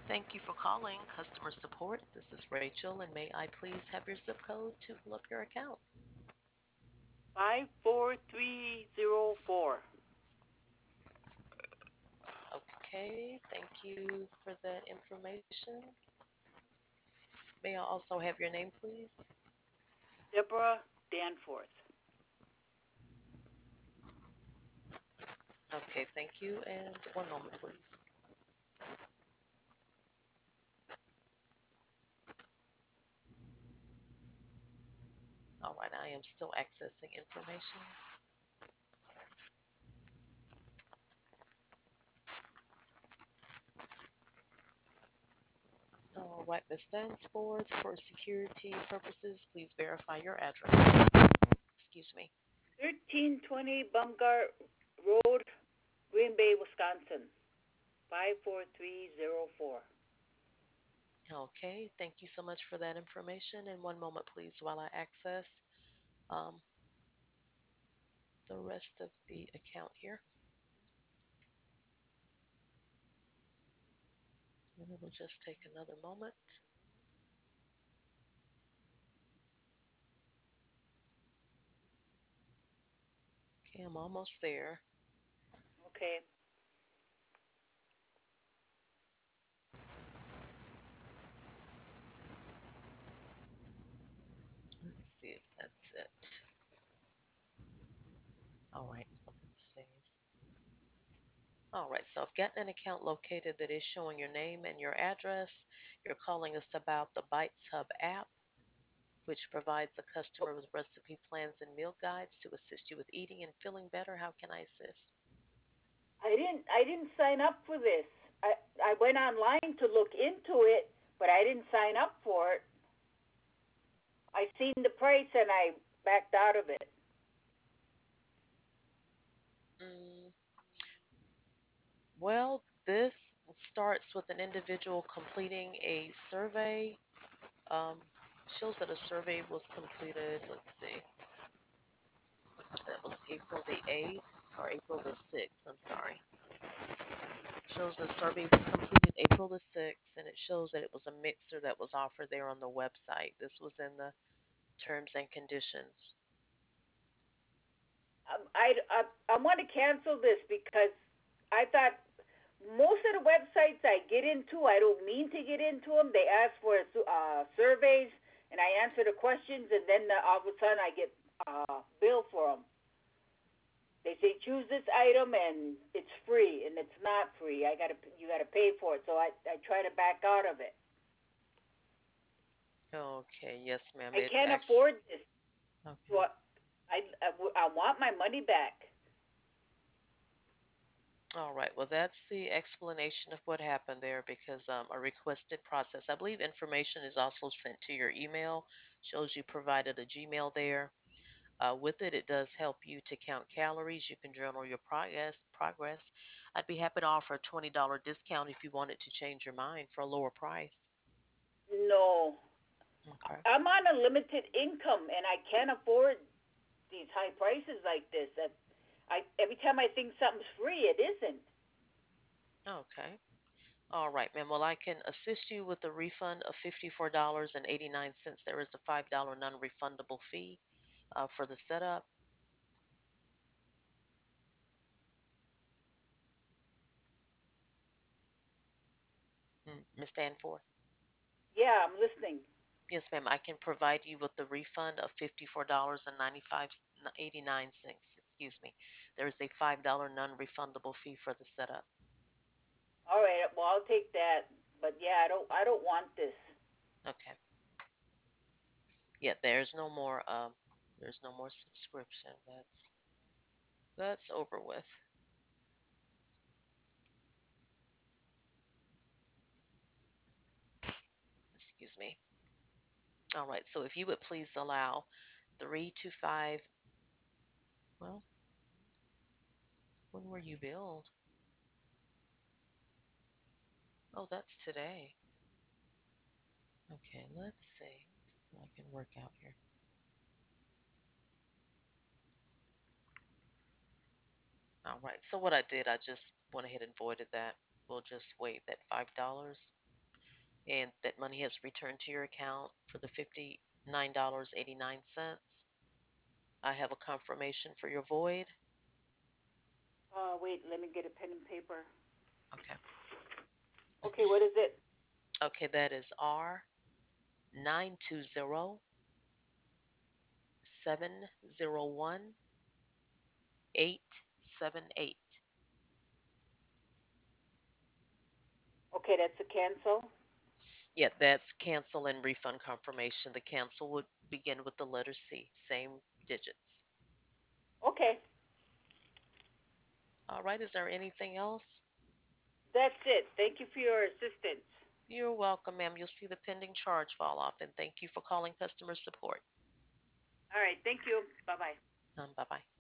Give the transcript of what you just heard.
Thank you for calling customer support. This is Rachel, and may I please have your zip code to pull up your account? 54304. Okay, thank you for that information. May I also have your name, please? Deborah Danforth. Okay, thank you. And one moment, please. All right, I am still accessing information. All right, Ms. Danforth, for security purposes, please verify your address. Excuse me. 1320 Bumgart Road, Green Bay, Wisconsin. 54304. Okay, thank you so much for that information. And one moment, please, while I access um, the rest of the account here. And it will just take another moment. Okay, I'm almost there. Okay. Let's see if that's it. All right, let's see. All right, so I've gotten an account located that is showing your name and your address. You're calling us about the Bites Hub app, which provides a customer with recipe plans and meal guides to assist you with eating and feeling better. How can I assist? I didn't sign up for this. I went online to look into it, but I didn't sign up for it. I seen the price and I backed out of it. Mm, well, this starts with an individual completing a survey. Um, Shows that a survey was completed. Let's see, that was April the 8th or April the 6th. I'm sorry. Shows the survey was completed April the 6th, and it shows that it was a mixer that was offered there on the website. This was in the terms and conditions. I want to cancel this because I thought most of the websites I get into, I don't mean to get into them. They ask for surveys, and I answer the questions, and then all of a sudden I get bill for them. They say choose this item, and it's free, and it's not free. You gotta pay for it. So I try to back out of it. Okay, yes, ma'am. I It can't actually, afford this. So okay. I want my money back. All right. Well, that's the explanation of what happened there because a requested process. I believe information is also sent to your email. Shows you provided a Gmail there. With it, it does help you to count calories. You can journal your Progress. I'd be happy to offer a $20 discount if you wanted to change your mind for a lower price. No, Okay. I'm on a limited income, and I can't afford these high prices like this. That I every time I think something's free, it isn't. Okay. All right, ma'am. Well, I can assist you with a refund of $54.89. There is a $5 non-refundable fee for the setup. Miss Danforth. Yeah, I'm listening. Yes, ma'am. I can provide you with the refund of $54.89. Excuse me. There is a $5 non-refundable fee for the setup. All right, well I'll take that. But yeah, I don't want this. Okay. Yeah, there's no more subscription. That's over with. Excuse me. All right. So if you would please allow 3 to 5. Well, when were you billed? Oh, that's today. Okay, let's see what I can work out here. All right. So what I did, I just went ahead and voided that. We'll just waive that $5. and that money has returned to your account for the $59.89. I have a confirmation for your void. Wait, let me get a pen and paper. Okay. Okay, what is it? Okay, that is R 920-701-878. Okay, that's a cancel. Yeah, that's cancel and refund confirmation. The cancel would begin with the letter C, same digits. Okay, All right, is there anything else? that's it. Thank you for your assistance. You're welcome, ma'am. You'll see the pending charge fall off, and thank you for calling customer support. All right, thank you. Bye bye. Bye bye.